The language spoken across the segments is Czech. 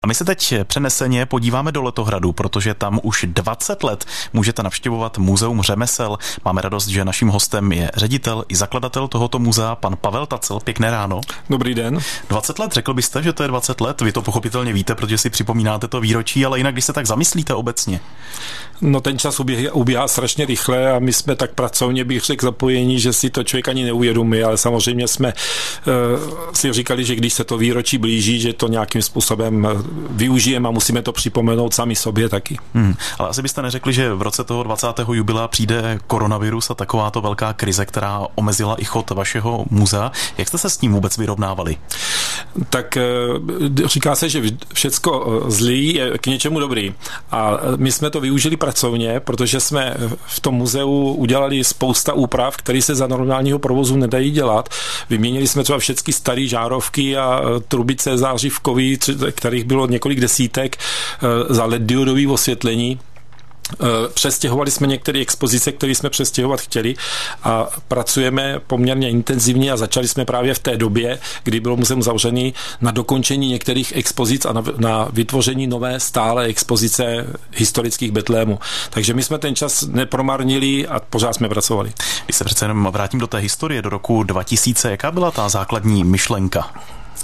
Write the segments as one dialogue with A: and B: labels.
A: A my se teď přeneseně podíváme do Letohradu, protože tam už 20 let můžete navštěvovat Muzeum řemesel. Máme radost, že naším hostem je ředitel i zakladatel tohoto muzea, pan Pavel Tacl. Pěkné ráno.
B: Dobrý den.
A: 20 let, řekl byste, že to je 20 let? Vy to pochopitelně víte, protože si připomínáte to výročí, ale jinak, když se tak zamyslíte obecně.
B: No ten čas ubíhá strašně rychle a my jsme tak pracovně, bych řekl, zapojení, že si to člověk ani neuvědomí, ale samozřejmě jsme si říkali, že když se to výročí blíží, že to nějakým způsobem využijeme a musíme to připomenout sami sobě taky.
A: Ale asi byste neřekli, že v roce toho 20. jubilea přijde koronavirus a takováto velká krize, která omezila i chod vašeho muzea. Jak jste se s tím vůbec vyrovnávali?
B: Tak říká se, že všecko zlý je k něčemu dobrý. A my jsme to využili pracovně, protože jsme v tom muzeu udělali spousta úprav, které se za normálního provozu nedají dělat. Vyměnili jsme třeba všechny staré žárovky a trubice zářivkový, kterých bylo několik desítek, za LED diodové osvětlení. Přestěhovali jsme některé expozice, které jsme přestěhovat chtěli a pracujeme poměrně intenzivně a začali jsme právě v té době, kdy bylo muzeum zavřený, na dokončení některých expozic a na vytvoření nové stále expozice historických Betlémů. Takže my jsme ten čas nepromarnili a pořád jsme pracovali.
A: Když se přece jenom vrátím do té historie, do roku 2000, jaká byla ta základní myšlenka?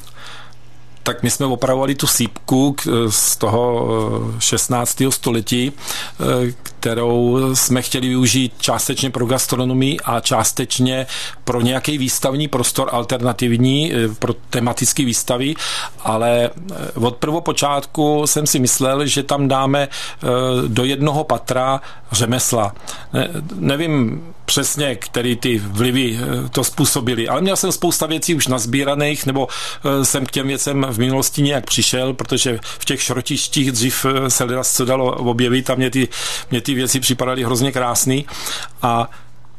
B: Tak my jsme opravovali tu sýpku z toho 16. století, kterou jsme chtěli využít částečně pro gastronomii a částečně pro nějaký výstavní prostor alternativní, pro tematické výstavy, ale od prvopočátku jsem si myslel, že tam dáme do jednoho patra řemesla. Nevím přesně, který ty vlivy to způsobily, ale měl jsem spousta věcí už nazbíraných, nebo jsem k těm věcem v minulosti nějak přišel, protože v těch šrotištích dřív se co dalo objevit a mě ty věci připadaly hrozně krásný. A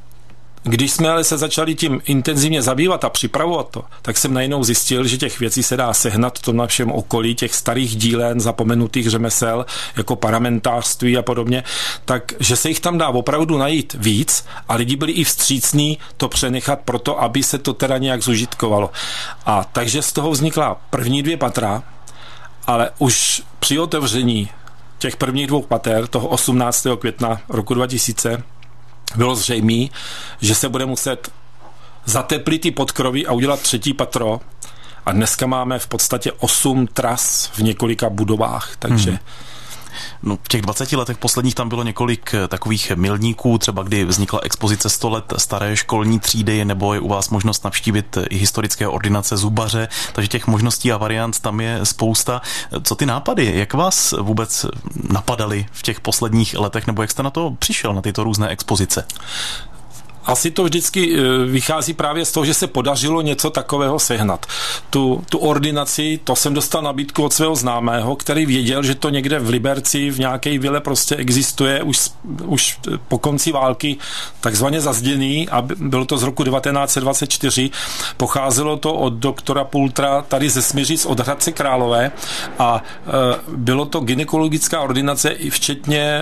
B: když jsme ale se začali tím intenzivně zabývat a připravovat to, tak jsem najednou zjistil, že těch věcí se dá sehnat v tom našem okolí, těch starých dílen, zapomenutých řemesel, jako paramentářství a podobně, takže se jich tam dá opravdu najít víc a lidi byli i vstřícní to přenechat proto, aby se to teda nějak zužitkovalo. A takže z toho vznikla první 2 patra, ale už při otevření těch prvních 2 pater, toho 18. května roku 2000, bylo zřejmé, že se bude muset zateplit ty podkroví a udělat 3. patro. A dneska máme v podstatě 8 tras v několika budovách, takže...
A: No, v těch 20 letech posledních tam bylo několik takových milníků, třeba kdy vznikla expozice 100 let staré školní třídy, nebo je u vás možnost navštívit i historické ordinace zubaře, takže těch možností a variant tam je spousta. Co ty nápady, jak vás vůbec napadaly v těch posledních letech, nebo jak jste na to přišel, na tyto různé expozice?
B: Asi to vždycky vychází právě z toho, že se podařilo něco takového sehnat. Tu ordinaci, to jsem dostal nabídku od svého známého, který věděl, že to někde v Liberci v nějaké vile prostě existuje už po konci války takzvaně zazděný a bylo to z roku 1924. Pocházelo to od doktora Pultra tady ze Smiřic od Hradce Králové a bylo to gynekologická ordinace i včetně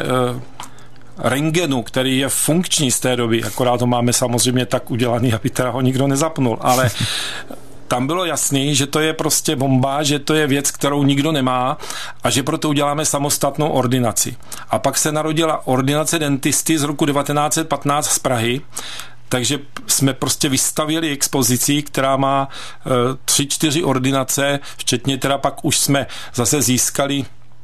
B: rentgenu, který je funkční z té doby, akorát to máme samozřejmě tak udělaný, aby teda ho nikdo nezapnul, ale tam bylo jasný, že to je prostě bomba, že to je věc, kterou nikdo nemá a že proto uděláme samostatnou ordinaci. A pak se narodila ordinace dentisty z roku 1915 z Prahy, takže jsme prostě vystavili expozici, která má 3-4 ordinace, včetně teda pak už jsme zase získali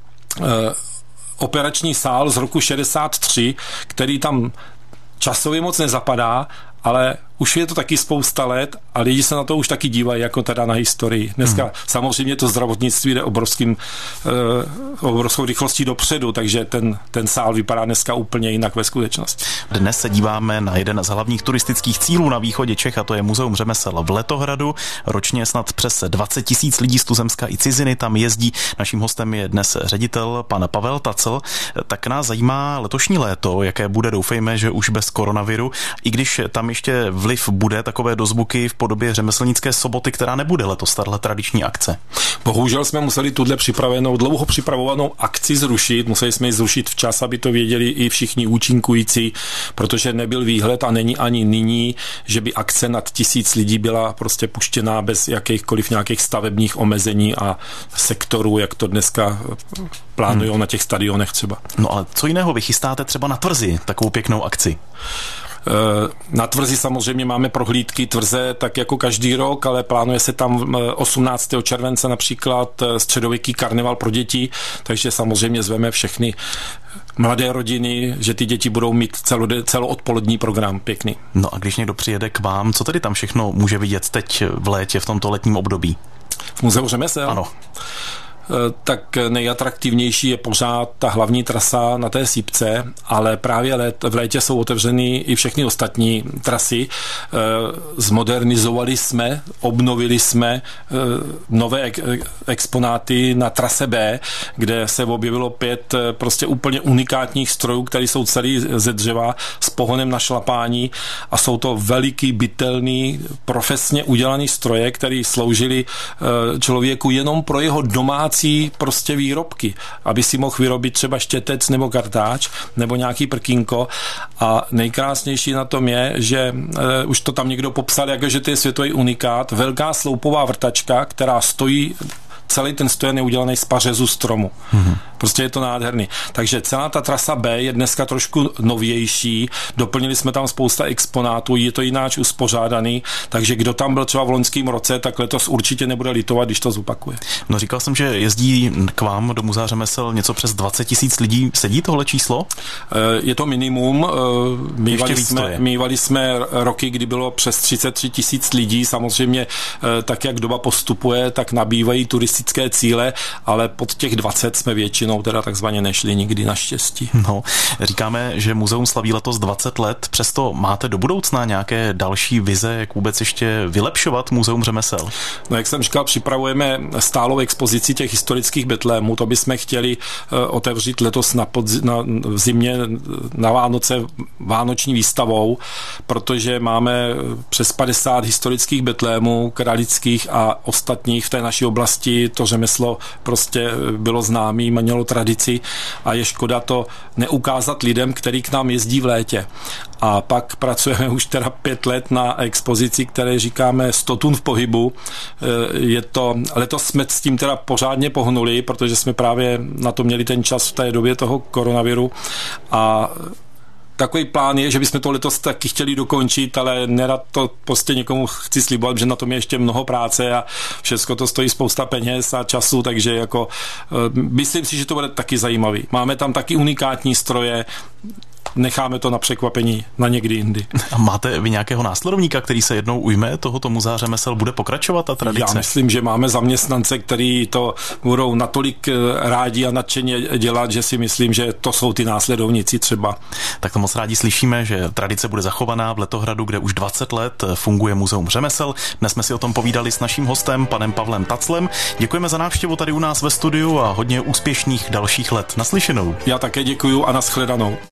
B: operační sál z roku 63, který tam časově moc nezapadá, ale už je to taky spousta let a lidi se na to už taky dívají jako teda na historii. Dneska samozřejmě to zdravotnictví jde obrovskou rychlostí dopředu, takže ten sál vypadá dneska úplně jinak ve skutečnosti.
A: Dnes se díváme na jeden z hlavních turistických cílů na východě Čech a to je Muzeum řemesel v Letohradu. Ročně snad přes 20 000 lidí z tuzemska i ciziny tam jezdí. Naším hostem je dnes ředitel pan Pavel Tacl. Tak nás zajímá letošní léto, jaké bude, doufejme, že už bez koronaviru, i když tam ještě v vliv bude takové dozvuky v podobě řemeslnické soboty, která nebude letos tahle tradiční akce?
B: Bohužel jsme museli tuhle dlouho připravovanou akci zrušit. Museli jsme ji zrušit včas, aby to věděli i všichni účinkující, protože nebyl výhled a není ani nyní, že by akce nad 1000 lidí byla prostě puštěná bez jakýchkoliv nějakých stavebních omezení a sektorů, jak to dneska plánujou na těch stadionech třeba.
A: No ale co jiného vy chystáte třeba na Tvrzi, takovou pěknou akci?
B: Na Tvrzi samozřejmě máme prohlídky tvrze tak jako každý rok, ale plánuje se tam 18. července například středověký karneval pro děti, takže samozřejmě zveme všechny mladé rodiny, že ty děti budou mít celoodpolední program pěkný.
A: No a když někdo přijede k vám, co tedy tam všechno může vidět teď v létě, v tomto letním období?
B: V Muzeu řemesel?
A: Ano.
B: Tak nejatraktivnější je pořád ta hlavní trasa na té sípce, ale právě v létě jsou otevřeny i všechny ostatní trasy. Zmodernizovali jsme, obnovili jsme nové exponáty na trase B, kde se objevilo 5 prostě úplně unikátních strojů, které jsou celý ze dřeva s pohonem na šlapání a jsou to veliký, bytelný, profesně udělaný stroje, které sloužily člověku jenom pro jeho domácí prostě výrobky, aby si mohl vyrobit třeba štětec nebo kartáč nebo nějaký prkínko a nejkrásnější na tom je, že už to tam někdo popsal, že to je světový unikát, velká sloupová vrtačka, která stojí, celý ten stojen je udělaný z pařezu stromu. Prostě je to nádherný. Takže celá ta trasa B je dneska trošku novější, doplnili jsme tam spousta exponátů, je to jináč uspořádaný, takže kdo tam byl třeba v loňském roce, tak letos určitě nebude litovat, když to zopakuje.
A: No říkal jsem, že jezdí k vám do Muzea řemesel něco přes 20 000 lidí. Sedí tohle číslo?
B: Je to minimum. Mívali jsme roky, kdy bylo přes 33 000 lidí. Samozřejmě tak, jak doba postupuje, tak nabývají turistické cíle, ale pod těch 20 jsme většinou teda takzvaně nešli nikdy, naštěstí.
A: No, říkáme, že muzeum slaví letos 20 let, přesto máte do budoucna nějaké další vize, jak vůbec ještě vylepšovat Muzeum řemesel?
B: No, jak jsem říkal, připravujeme stálou expozici těch historických betlémů, to bychom chtěli otevřít letos v zimě na Vánoce vánoční výstavou, protože máme přes 50 historických betlémů, kralických a ostatních v té naší oblasti. To řemeslo prostě bylo známý, mělo tradici a je škoda to neukázat lidem, který k nám jezdí v létě. A pak pracujeme už teda 5 let na expozici, které říkáme 100 tun v pohybu. Letos jsme s tím teda pořádně pohnuli, protože jsme právě na to měli ten čas v té době toho koronaviru a takový plán je, že bychom to letos taky chtěli dokončit, ale nerad to prostě někomu chci slibovat, že na tom je ještě mnoho práce a všechno to stojí spousta peněz a času, takže jako myslím si, že to bude taky zajímavý. Máme tam taky unikátní stroje, necháme to na překvapení na někdy jindy.
A: A máte vy nějakého následovníka, který se jednou ujme tohoto Muzea řemesel? Bude pokračovat ta tradice?
B: Já myslím, že máme zaměstnance, kteří to budou natolik rádi a nadšeně dělat, že si myslím, že to jsou ty následovníci třeba.
A: Tak to moc rádi slyšíme, že tradice bude zachovaná v Letohradu, kde už 20 let funguje Muzeum řemesel. Dnes jsme si o tom povídali s naším hostem, panem Pavlem Taclem. Děkujeme za návštěvu tady u nás ve studiu a hodně úspěšných dalších let. Naslyšenou.
B: Já také děkuju a nashledanou.